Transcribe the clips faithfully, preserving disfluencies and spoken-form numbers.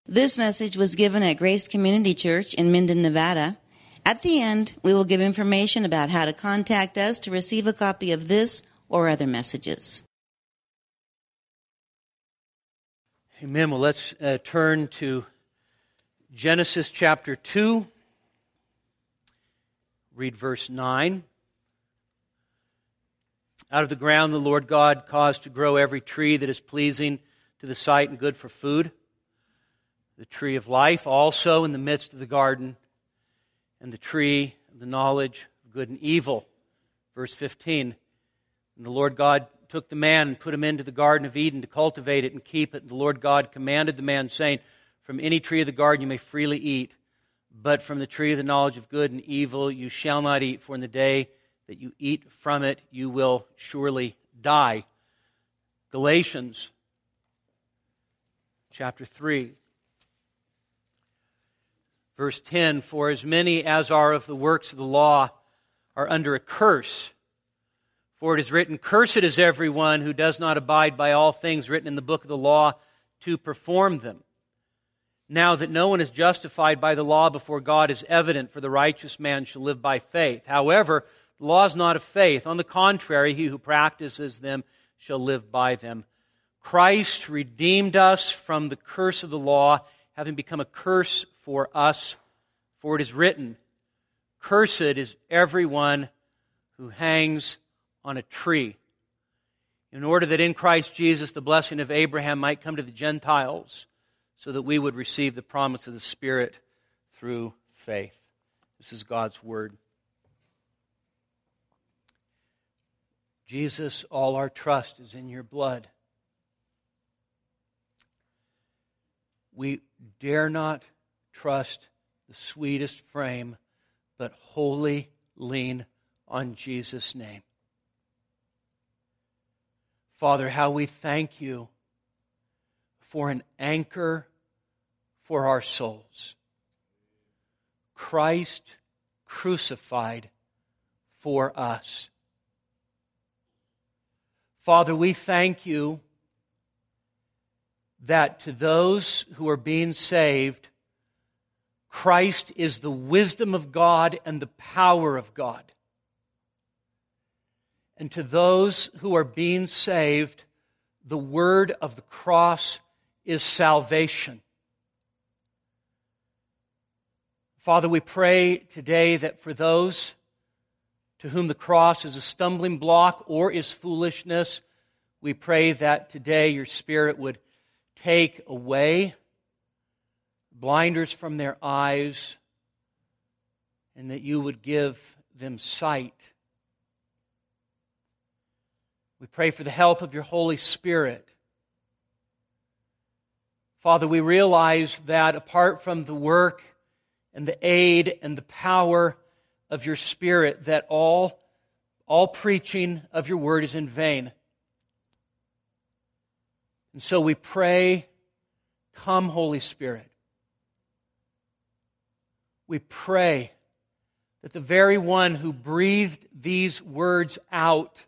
This message was given at Grace Community Church in Minden, Nevada. At the end, we will give information about how to contact us to receive a copy of this or other messages. Amen. Well, let's uh, turn to Genesis chapter two. Read verse nine. Out of the ground the Lord God caused to grow every tree that is pleasing to the sight and good for food. The tree of life also in the midst of the garden, and the tree of the knowledge of good and evil. Verse fifteen. And the Lord God took the man and put him into the garden of Eden to cultivate it and keep it. And the Lord God commanded the man, saying, From any tree of the garden you may freely eat, but from the tree of the knowledge of good and evil you shall not eat, for in the day that you eat from it you will surely die. Galatians chapter three. Verse ten, For as many as are of the works of the law are under a curse. For it is written, Cursed is everyone who does not abide by all things written in the book of the law to perform them. Now that no one is justified by the law before God is evident, for the righteous man shall live by faith. However, the law is not of faith. On the contrary, he who practices them shall live by them. Christ redeemed us from the curse of the law, having become a curse for us. For it is written, Cursed is everyone who hangs on a tree, in order that in Christ Jesus the blessing of Abraham might come to the Gentiles, so that we would receive the promise of the Spirit through faith. This is God's Word. Jesus, all our trust is in your blood. We dare not trust the sweetest frame, but wholly lean on Jesus' name. Father, how we thank you for an anchor for our souls. Christ crucified for us. Father, we thank you that to those who are being saved, Christ is the wisdom of God and the power of God. And to those who are being saved, the word of the cross is salvation. Father, we pray today that for those to whom the cross is a stumbling block or is foolishness, we pray that today your Spirit would take away blinders from their eyes, and that you would give them sight. We pray for the help of your Holy Spirit. Father, we realize that apart from the work and the aid and the power of your Spirit, that all, all preaching of your word is in vain. And so we pray, come, Holy Spirit. We pray that the very one who breathed these words out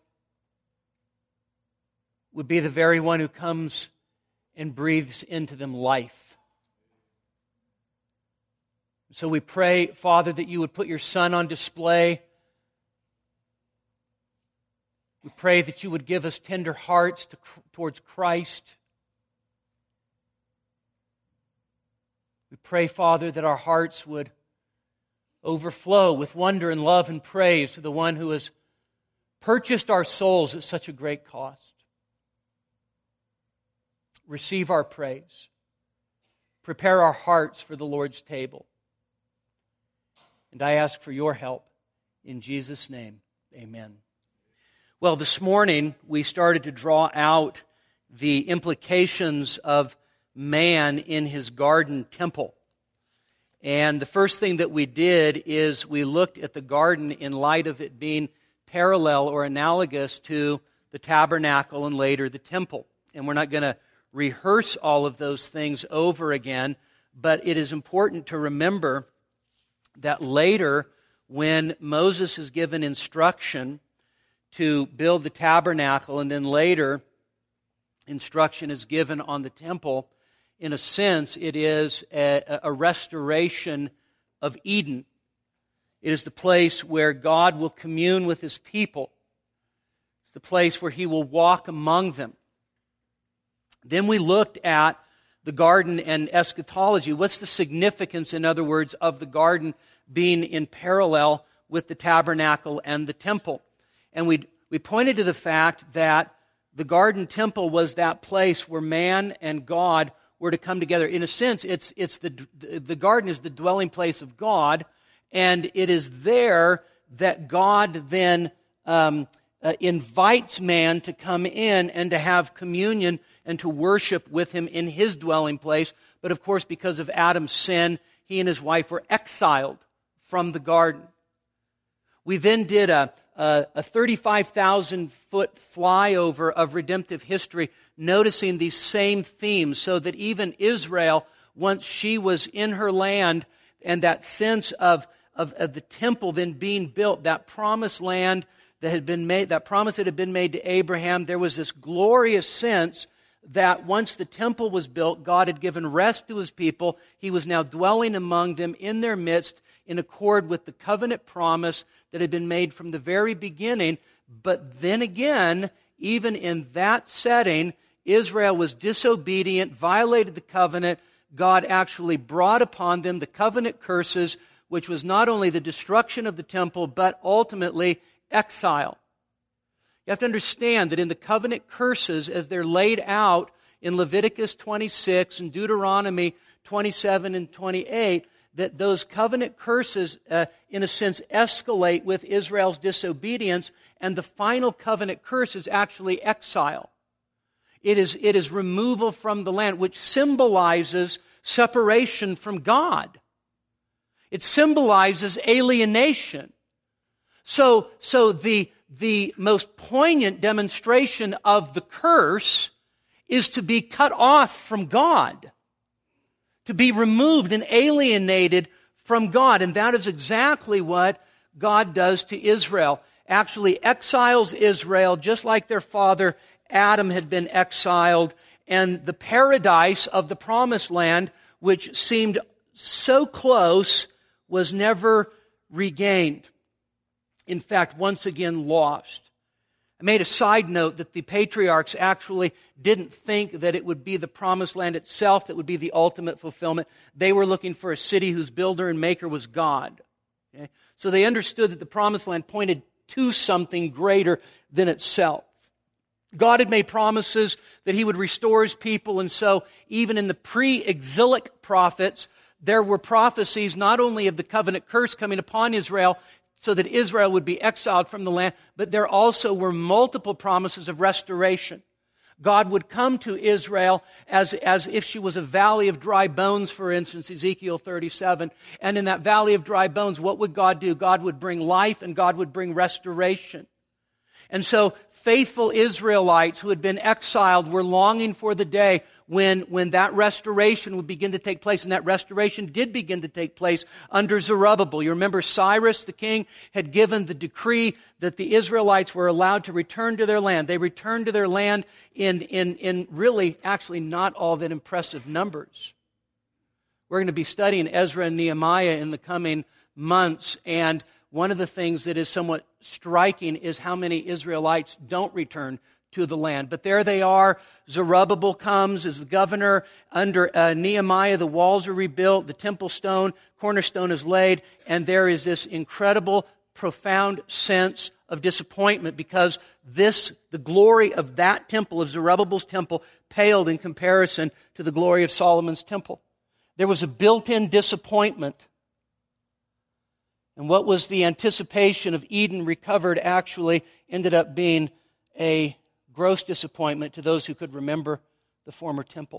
would be the very one who comes and breathes into them life. So we pray, Father, that you would put your Son on display. We pray that you would give us tender hearts to, towards Christ. We pray, Father, that our hearts would overflow with wonder and love and praise to the one who has purchased our souls at such a great cost. Receive our praise. Prepare our hearts for the Lord's table. And I ask for your help in Jesus' name. Amen. Well, this morning we started to draw out the implications of man in his garden temple. And the first thing that we did is we looked at the garden in light of it being parallel or analogous to the tabernacle and later the temple. And we're not going to rehearse all of those things over again, but it is important to remember that later, when Moses is given instruction to build the tabernacle, and then later instruction is given on the temple, in a sense, it is a, a restoration of Eden. It is the place where God will commune with His people. It's the place where He will walk among them. Then we looked at the garden and eschatology. What's the significance, in other words, of the garden being in parallel with the tabernacle and the temple? And we we pointed to the fact that the garden temple was that place where man and God were to come together. In a sense, it's it's the the garden is the dwelling place of God, and it is there that God then um, uh, invites man to come in and to have communion and to worship with Him in His dwelling place. But of course, because of Adam's sin, he and his wife were exiled from the garden. We then did a, a, a thirty-five thousand foot flyover of redemptive history, noticing these same themes, so that even Israel, once she was in her land, and that sense of, of, of the temple then being built, that promised land that had been made, that promise that had been made to Abraham, there was this glorious sense that once the temple was built, God had given rest to His people. He was now dwelling among them in their midst in accord with the covenant promise that had been made from the very beginning. But then again, even in that setting, Israel was disobedient, violated the covenant. God actually brought upon them the covenant curses, which was not only the destruction of the temple, but ultimately exile. You have to understand that in the covenant curses, as they're laid out in Leviticus twenty-six and Deuteronomy twenty-seven and twenty-eight, that those covenant curses, uh, in a sense, escalate with Israel's disobedience, and the final covenant curse is actually exile. It is, it is removal from the land, which symbolizes separation from God. It symbolizes alienation. So, so the The most poignant demonstration of the curse is to be cut off from God, to be removed and alienated from God. And that is exactly what God does to Israel. Actually exiles Israel just like their father Adam had been exiled, and the paradise of the promised land, which seemed so close, was never regained. In fact, once again lost. I made a side note that the patriarchs actually didn't think that it would be the promised land itself that would be the ultimate fulfillment. They were looking for a city whose builder and maker was God. Okay? So they understood that the promised land pointed to something greater than itself. God had made promises that He would restore His people, and so even in the pre-exilic prophets, there were prophecies not only of the covenant curse coming upon Israel, so that Israel would be exiled from the land, but there also were multiple promises of restoration. God would come to Israel as, as if she was a valley of dry bones, for instance, Ezekiel thirty-seven. And in that valley of dry bones, what would God do? God would bring life and God would bring restoration. And so faithful Israelites who had been exiled were longing for the day when, when that restoration would begin to take place. And that restoration did begin to take place under Zerubbabel. You remember Cyrus, the king, had given the decree that the Israelites were allowed to return to their land. They returned to their land in, in, in really, actually not all that impressive numbers. We're going to be studying Ezra and Nehemiah in the coming months, and one of the things that is somewhat striking is how many Israelites don't return to the land. But there they are. Zerubbabel comes as the governor. Under uh, Nehemiah, the walls are rebuilt, the temple stone, cornerstone is laid, and there is this incredible, profound sense of disappointment because this, the glory of that temple, of Zerubbabel's temple, paled in comparison to the glory of Solomon's temple. There was a built-in disappointment. And what was the anticipation of Eden recovered actually ended up being a gross disappointment to those who could remember the former temple.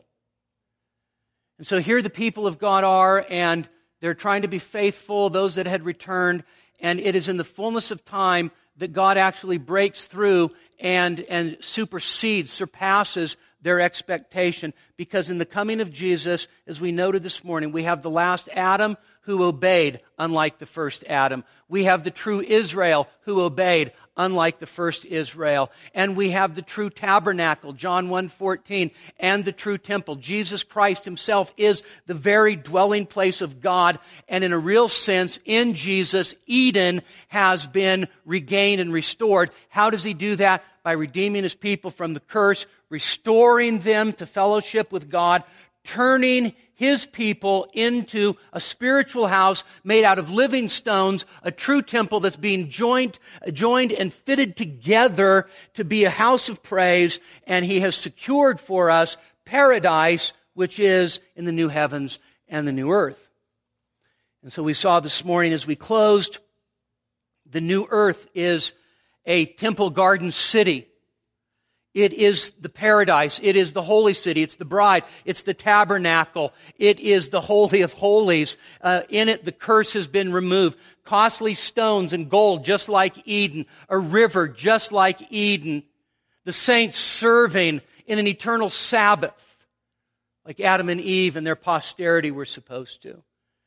And so here the people of God are, and they're trying to be faithful, those that had returned, and it is in the fullness of time that God actually breaks through and, and supersedes, surpasses their expectation. Because in the coming of Jesus, as we noted this morning, we have the last Adam who obeyed, unlike the first Adam. We have the true Israel who obeyed, unlike the first Israel. And we have the true tabernacle, John one fourteen, and the true temple. Jesus Christ himself is the very dwelling place of God. And in a real sense, in Jesus, Eden has been regained and restored. How does he do that? By redeeming his people from the curse, restoring them to fellowship with God, turning his people into a spiritual house made out of living stones, a true temple that's being joined, joined and fitted together to be a house of praise. And he has secured for us paradise, which is in the new heavens and the new earth. And so we saw this morning as we closed, the new earth is a temple garden city. It is the paradise. It is the holy city. It's the bride. It's the tabernacle. It is the holy of holies. Uh, in it, the curse has been removed. Costly stones and gold, just like Eden. A river, just like Eden. The saints serving in an eternal Sabbath, like Adam and Eve and their posterity were supposed to.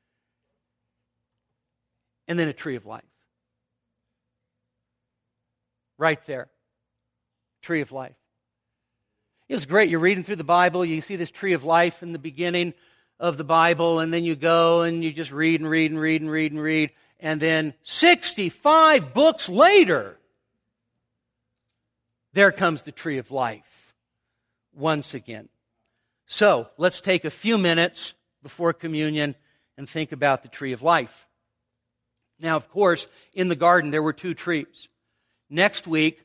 And then a tree of life. Right there. Tree of life. It's great. You're reading through the Bible. You see this tree of life in the beginning of the Bible, and then you go and you just read and read and read and read and read. And then sixty-five books later, there comes the tree of life once again. So let's take a few minutes before communion and think about the tree of life. Now, of course, in the garden, there were two trees. Next week,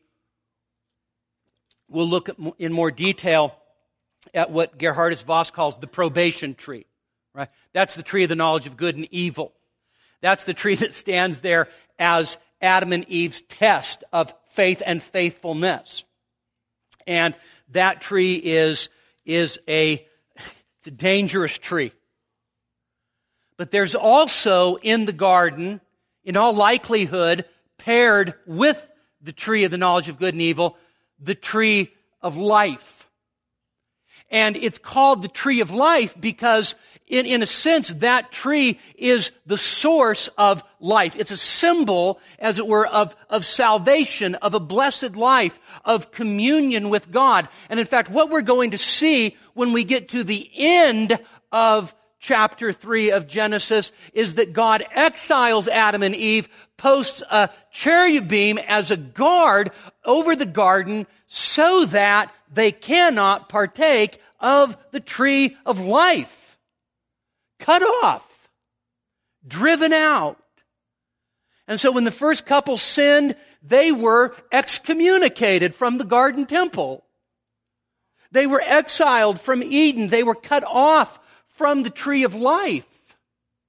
we'll look at, in more detail at what Gerhardus Voss calls the probation tree. Right? That's the tree of the knowledge of good and evil. That's the tree that stands there as Adam and Eve's test of faith and faithfulness. And that tree is, is a, it's a dangerous tree. But there's also in the garden, in all likelihood, paired with the tree of the knowledge of good and evil, the tree of life. And it's called the tree of life because, in, in a sense, that tree is the source of life. It's a symbol, as it were, of, of salvation, of a blessed life, of communion with God. And in fact, what we're going to see when we get to the end of chapter three of Genesis is that God exiles Adam and Eve, posts a cherubim as a guard over the garden so that they cannot partake of the tree of life. Cut off. Driven out. And so when the first couple sinned, they were excommunicated from the garden temple. They were exiled from Eden. They were cut off from the tree of life.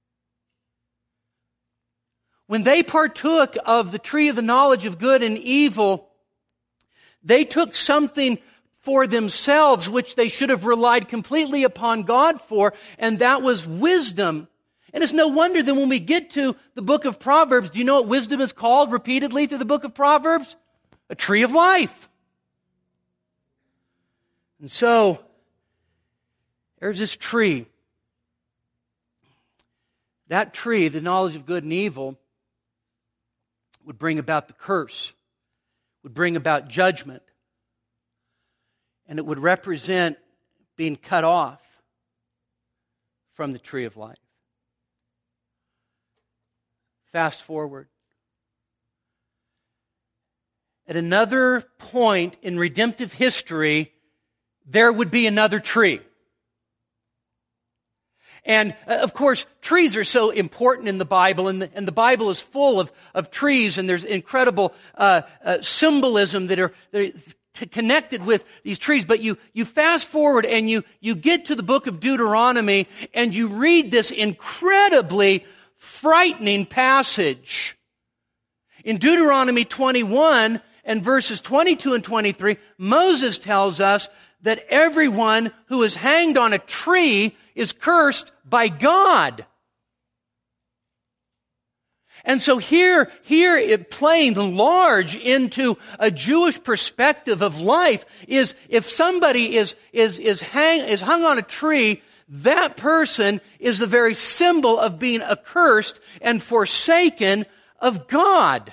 When they partook of the tree of the knowledge of good and evil, they took something for themselves which they should have relied completely upon God for, and that was wisdom. And it's no wonder that when we get to the book of Proverbs, do you know what wisdom is called repeatedly through the book of Proverbs? A tree of life. And so, there's this tree. That tree, the knowledge of good and evil, would bring about the curse, would bring about judgment, and it would represent being cut off from the tree of life. Fast forward. At another point in redemptive history, there would be another tree. And, uh, of course, trees are so important in the Bible, and the, and the Bible is full of, of trees, and there's incredible uh, uh, symbolism that are, that are t- connected with these trees. But you, you fast forward, and you, you get to the book of Deuteronomy, and you read this incredibly frightening passage. In Deuteronomy twenty-one and verses twenty-two and twenty-three, Moses tells us that everyone who is hanged on a tree is cursed by God. And so here, here it playing large into a Jewish perspective of life is if somebody is, is, is, hang, is hung on a tree, that person is the very symbol of being accursed and forsaken of God.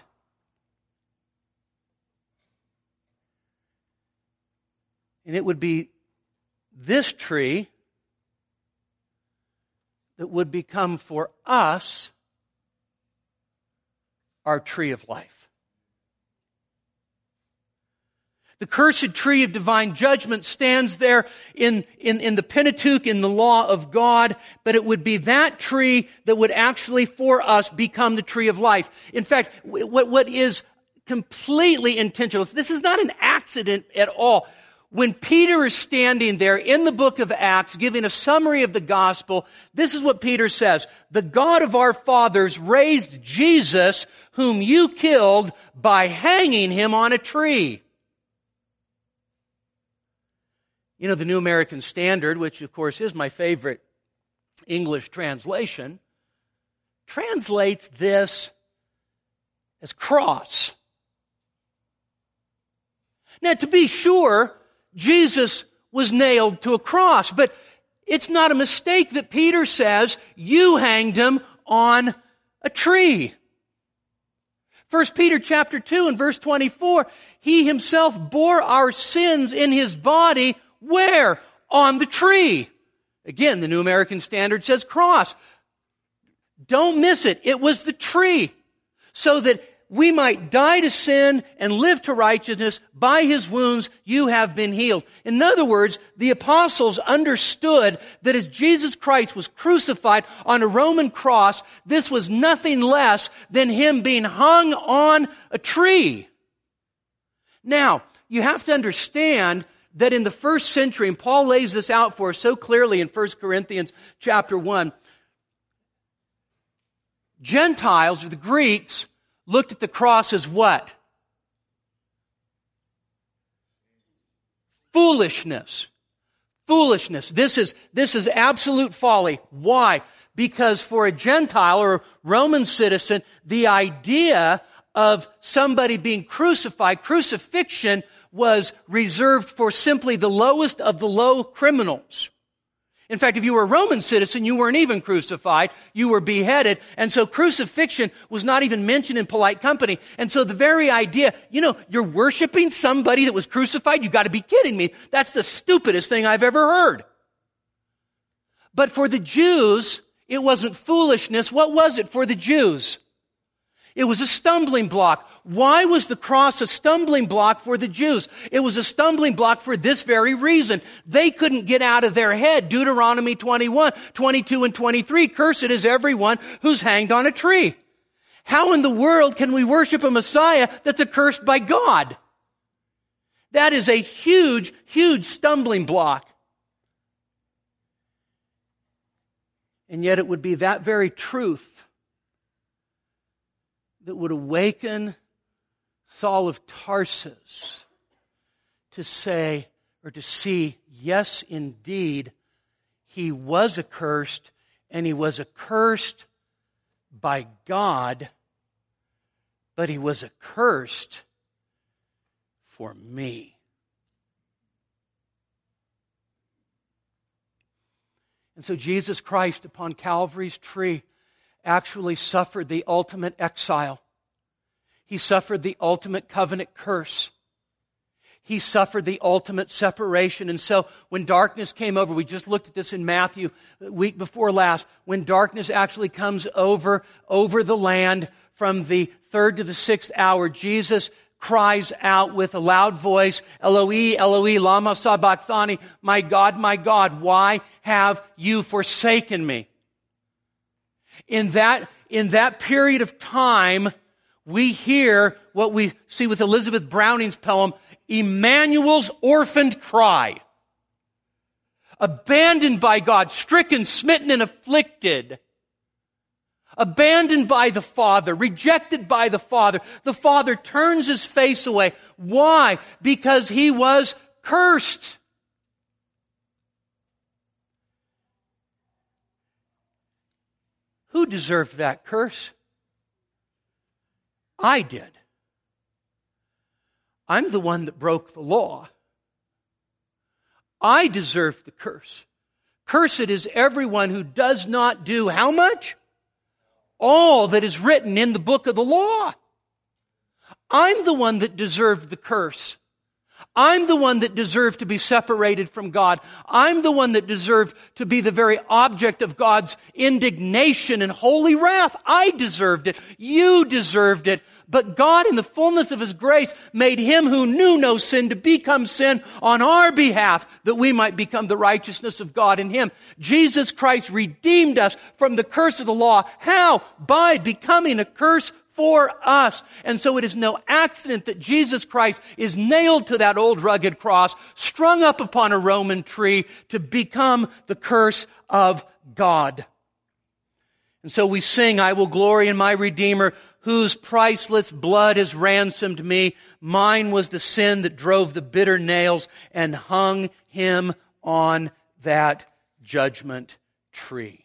And it would be this tree that would become for us our tree of life. The cursed tree of divine judgment stands there in, in, in the Pentateuch, in the law of God, but it would be that tree that would actually for us become the tree of life. In fact, what, what is completely intentional, this is not an accident at all. When Peter is standing there in the book of Acts giving a summary of the gospel, this is what Peter says. The God of our fathers raised Jesus, whom you killed by hanging him on a tree. You know, the New American Standard, which of course is my favorite English translation, translates this as cross. Now, to be sure, Jesus was nailed to a cross, but it's not a mistake that Peter says you hanged him on a tree. First Peter chapter two and verse twenty-four, he himself bore our sins in his body, where? On the tree. Again, the New American Standard says cross. Don't miss it. It was the tree. So that we might die to sin and live to righteousness. By his wounds you have been healed. In other words, the apostles understood that as Jesus Christ was crucified on a Roman cross, this was nothing less than him being hung on a tree. Now, you have to understand that in the first century, and Paul lays this out for us so clearly in First Corinthians chapter one, Gentiles, or the Greeks, looked at the cross as what? Foolishness. Foolishness. This is, this is absolute folly. Why? Because for a Gentile or a Roman citizen, the idea of somebody being crucified, crucifixion, was reserved for simply the lowest of the low criminals. In fact, if you were a Roman citizen, you weren't even crucified. You were beheaded. And so crucifixion was not even mentioned in polite company. And so the very idea, you know, you're worshiping somebody that was crucified? You got to be kidding me. That's the stupidest thing I've ever heard. But for the Jews, it wasn't foolishness. What was it for the Jews? It was a stumbling block. Why was the cross a stumbling block for the Jews? It was a stumbling block for this very reason. They couldn't get out of their head Deuteronomy twenty-one, twenty-two, and twenty-three. Cursed is everyone who's hanged on a tree. How in the world can we worship a Messiah that's accursed by God? That is a huge, huge stumbling block. And yet it would be that very truth that would awaken Saul of Tarsus to say, or to see, yes, indeed, he was accursed, and he was accursed by God, but he was accursed for me. And so Jesus Christ upon Calvary's tree actually suffered the ultimate exile. He suffered the ultimate covenant curse. He suffered the ultimate separation. And so when darkness came over, we just looked at this in Matthew the week before last, when darkness actually comes over, over the land from the third to the sixth hour, Jesus cries out with a loud voice, Eloi, Eloi, lama sabachthani, my God, my God, why have you forsaken me? In that, in that period of time, we hear what we see with Elizabeth Browning's poem, Emmanuel's orphaned cry. Abandoned by God, stricken, smitten, and afflicted. Abandoned by the Father, rejected by the Father. The Father turns his face away. Why? Because he was cursed. Who deserved that curse? I did. I'm the one that broke the law. I deserve the curse. Cursed is everyone who does not do how much? All that is written in the book of the law. I'm the one that deserved the curse. I'm the one that deserved to be separated from God. I'm the one that deserved to be the very object of God's indignation and holy wrath. I deserved it. You deserved it. But God, in the fullness of His grace, made Him who knew no sin to become sin on our behalf, that we might become the righteousness of God in Him. Jesus Christ redeemed us from the curse of the law. How? By becoming a curse for us. And so it is no accident that Jesus Christ is nailed to that old rugged cross, strung up upon a Roman tree to become the curse of God. And so we sing, I will glory in my Redeemer, whose priceless blood has ransomed me. Mine was the sin that drove the bitter nails and hung Him on that judgment tree.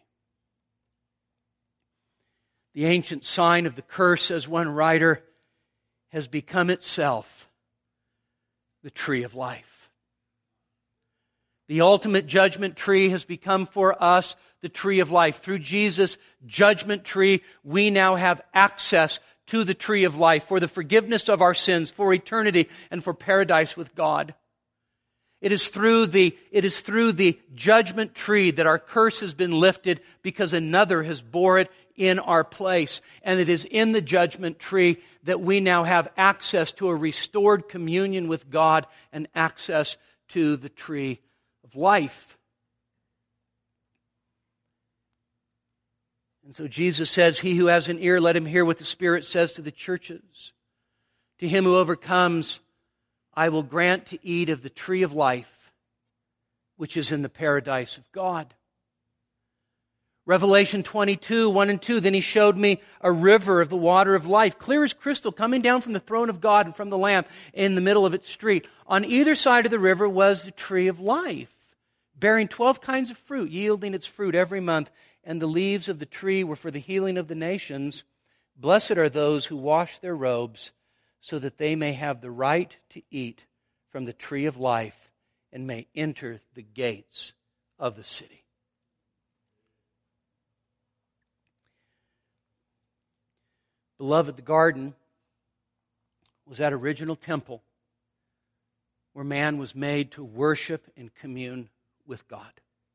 The ancient sign of the curse, says one writer, has become itself the tree of life. The ultimate judgment tree has become for us the tree of life. Through Jesus' judgment tree, we now have access to the tree of life for the forgiveness of our sins, for eternity, and for paradise with God. It is through the, it is through the judgment tree that our curse has been lifted because another has bore it in our place. And it is in the judgment tree that we now have access to a restored communion with God and access to the tree of life. And so Jesus says, he who has an ear, let him hear what the Spirit says to the churches. To him who overcomes, I will grant to eat of the tree of life, which is in the paradise of God. Revelation twenty-two, one and two, then he showed me a river of the water of life, clear as crystal, coming down from the throne of God and from the Lamb in the middle of its street. On either side of the river was the tree of life, bearing twelve kinds of fruit, yielding its fruit every month, and the leaves of the tree were for the healing of the nations. Blessed are those who wash their robes, so that they may have the right to eat from the tree of life and may enter the gates of the city. Beloved, the garden was that original temple where man was made to worship and commune with God.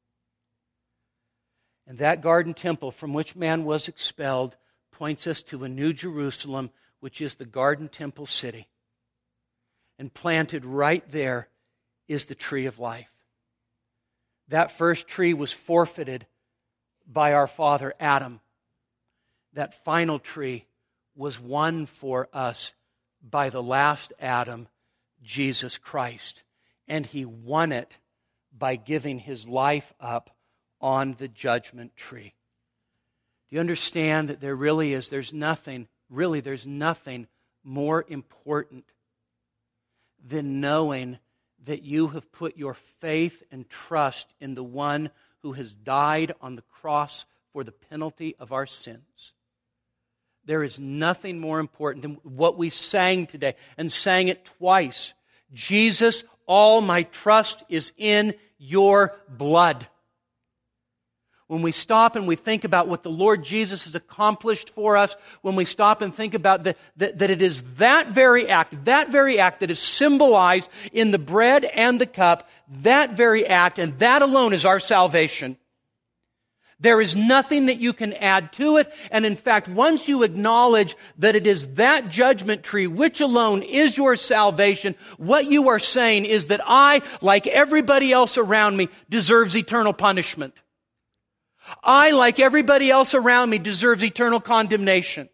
And that garden temple from which man was expelled points us to a new Jerusalem, which is the garden temple city. And planted right there is the tree of life. That first tree was forfeited by our father Adam. That final tree was won for us by the last Adam, Jesus Christ. And he won it by giving his life up on the judgment tree. Do you understand that there really is, there's nothing, really there's nothing more important than knowing that you have put your faith and trust in the one who has died on the cross for the penalty of our sins? There is nothing more important than what we sang today, and sang it twice. Jesus, all my trust is in your blood. When we stop and we think about what the Lord Jesus has accomplished for us, when we stop and think about the, that, that it is that very act, that very act that is symbolized in the bread and the cup, that very act, and that alone is our salvation. There is nothing that you can add to it. And in fact, once you acknowledge that it is that judgment tree which alone is your salvation, what you are saying is that I, like everybody else around me, deserves eternal punishment. I, like everybody else around me, deserves eternal condemnation.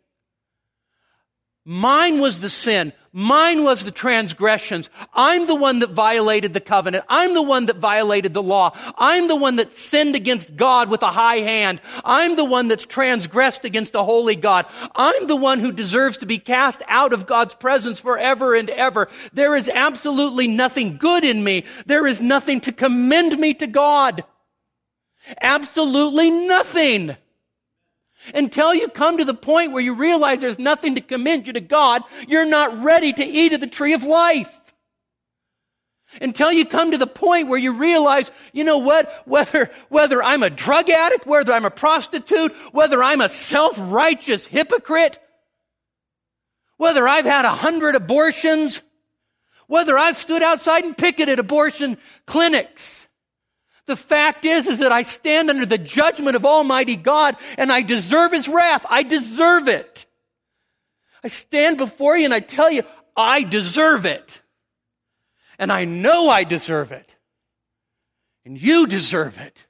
Mine was the sin. Mine was the transgressions. I'm the one that violated the covenant. I'm the one that violated the law. I'm the one that sinned against God with a high hand. I'm the one that's transgressed against a holy God. I'm the one who deserves to be cast out of God's presence forever and ever. There is absolutely nothing good in me. There is nothing to commend me to God. Absolutely nothing. Until you come to the point where you realize there's nothing to commend you to God, you're not ready to eat of the tree of life. Until you come to the point where you realize, you know what, whether, whether I'm a drug addict, whether I'm a prostitute, whether I'm a self-righteous hypocrite, whether I've had a hundred abortions, whether I've stood outside and picketed abortion clinics. The fact is, is that I stand under the judgment of Almighty God and I deserve His wrath. I deserve it. I stand before you and I tell you, I deserve it. And I know I deserve it. And you deserve it.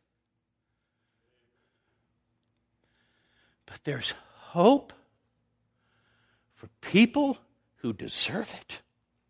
But there's hope for people who deserve it.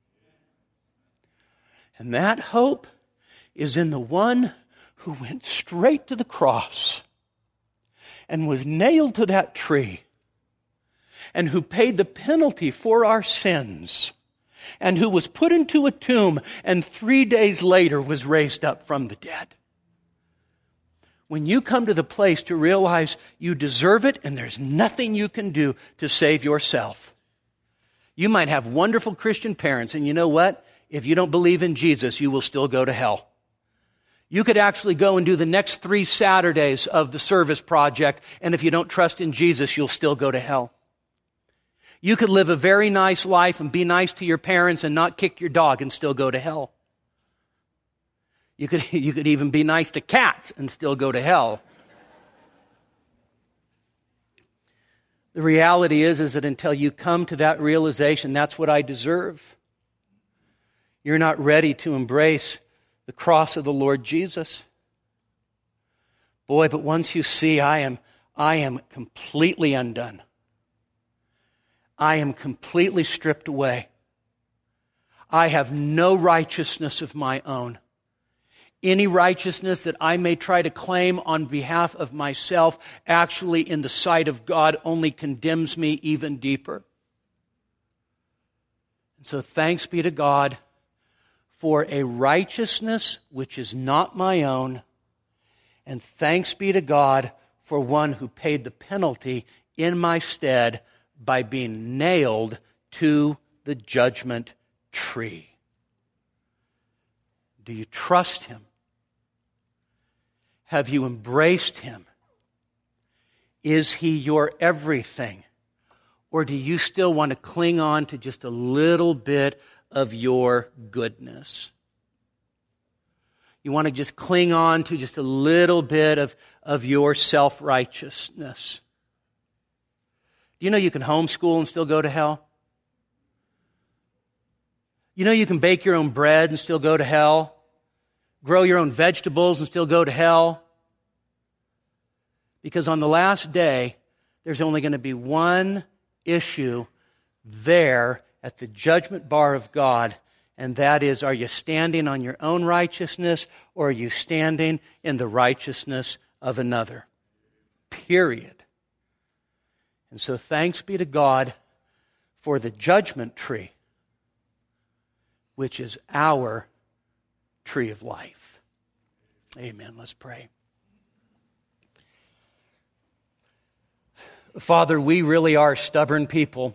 And that hope is in the one who went straight to the cross and was nailed to that tree and who paid the penalty for our sins and who was put into a tomb and three days later was raised up from the dead. When you come to the place to realize you deserve it and there's nothing you can do to save yourself, you might have wonderful Christian parents, and you know what? If you don't believe in Jesus, you will still go to hell. You could actually go and do the next three Saturdays of the service project, and if you don't trust in Jesus, you'll still go to hell. You could live a very nice life and be nice to your parents and not kick your dog and still go to hell. You could, you could even be nice to cats and still go to hell. The reality is, is that until you come to that realization, that's what I deserve, you're not ready to embrace the cross of the Lord Jesus. Boy, but once you see I am, I am completely undone. I am completely stripped away. I have no righteousness of my own. Any righteousness that I may try to claim on behalf of myself, actually in the sight of God, only condemns me even deeper. And so thanks be to God for a righteousness which is not my own, and thanks be to God for one who paid the penalty in my stead by being nailed to the judgment tree. Do you trust Him? Have you embraced Him? Is He your everything? Or do you still want to cling on to just a little bit of your goodness? You want to just cling on to just a little bit of, of your self-righteousness. Do you know you can homeschool and still go to hell? You know you can bake your own bread and still go to hell? Grow your own vegetables and still go to hell? Because on the last day, there's only going to be one issue there at the judgment bar of God, and that is, are you standing on your own righteousness or are you standing in the righteousness of another? Period. And so thanks be to God for the judgment tree, which is our tree of life. Amen. Let's pray. Father, we really are stubborn people.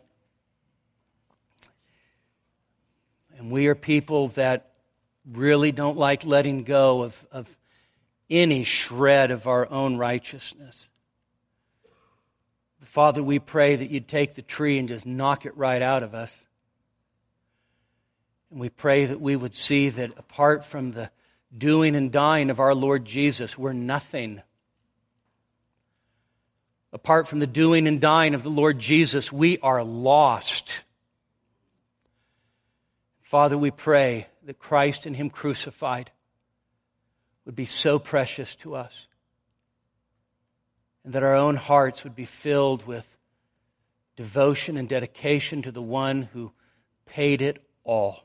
And we are people that really don't like letting go of, of any shred of our own righteousness. Father, we pray that you'd take the tree and just knock it right out of us. And we pray that we would see that apart from the doing and dying of our Lord Jesus, we're nothing. Apart from the doing and dying of the Lord Jesus, we are lost. Father, we pray that Christ and Him crucified would be so precious to us, and that our own hearts would be filled with devotion and dedication to the one who paid it all.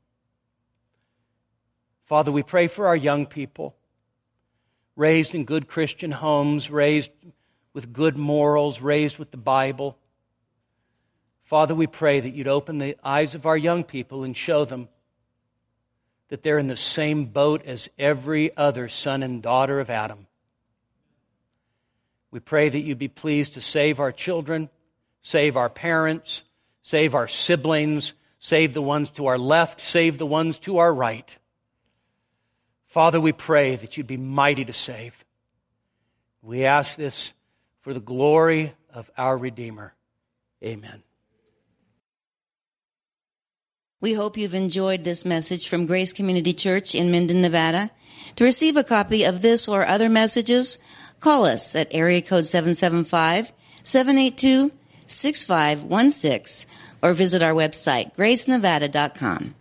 Father, we pray for our young people, raised in good Christian homes, raised with good morals, raised with the Bible. Father, we pray that you'd open the eyes of our young people and show them that they're in the same boat as every other son and daughter of Adam. We pray that you'd be pleased to save our children, save our parents, save our siblings, save the ones to our left, save the ones to our right. Father, we pray that you'd be mighty to save. We ask this for the glory of our Redeemer. Amen. We hope you've enjoyed this message from Grace Community Church in Minden, Nevada. To receive a copy of this or other messages, call us at area code seven seven five, seven eight two, six five one six or visit our website, grace nevada dot com.